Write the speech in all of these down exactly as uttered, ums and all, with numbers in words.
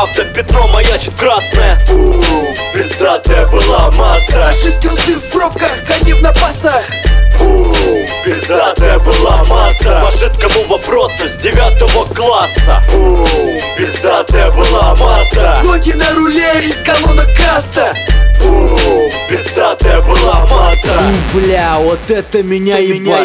правда, пятно маячит красное. Фу, пиздатая была Мазда. Шестерцы в пробках, они в напасах. Фу, пиздатая была Мазда. По жидкому вопросу с девятого класса. Фу, пиздатая была Мазда. Ноги на руле из колонок каста. Фу, пиздатая была Мазда. Бля, вот это меня ебаш.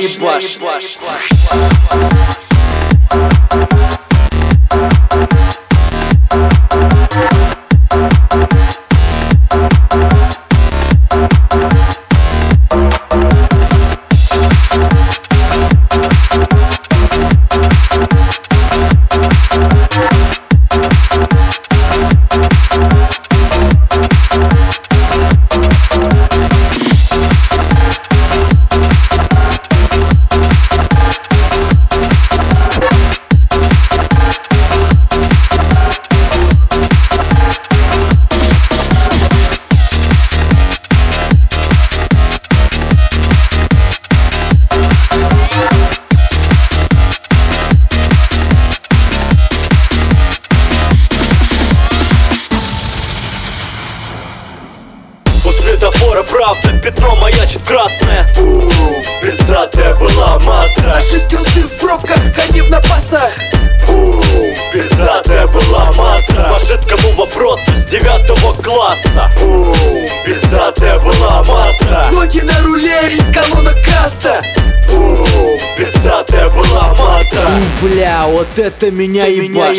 Светофора правда, пятно маячит красное. Фу, пиздатая была Мазда. Шестерцы в пробках, они в напасах. Фу, пиздатая была Мазда. По жидкому вопросу с девятого класса. Фу, пиздатая была Мазда. Ноги на руле из колонок каста. Фу, пиздатая была Мазда. Бля, вот это меня ебаш.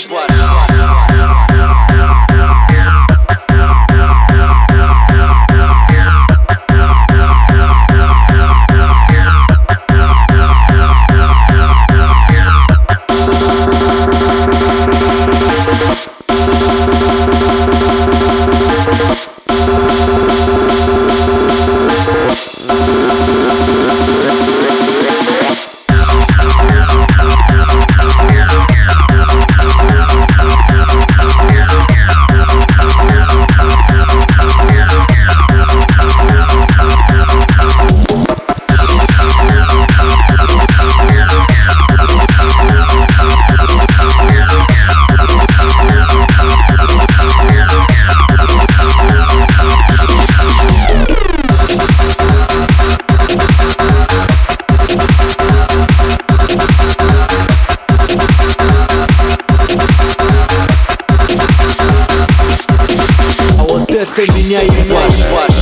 Это меня ебаш.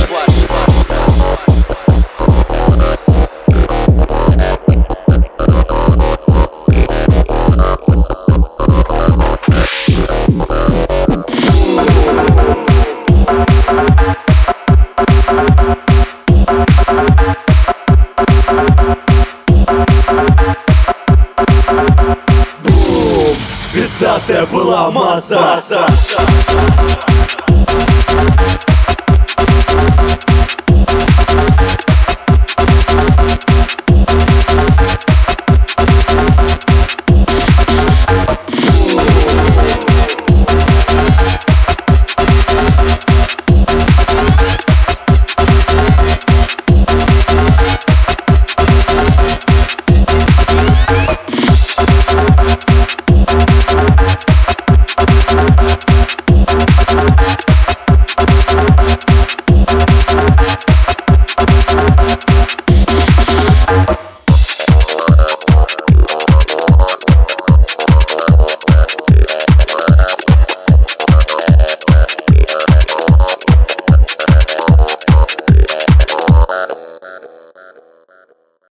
Бум, пиздатая была Мазда.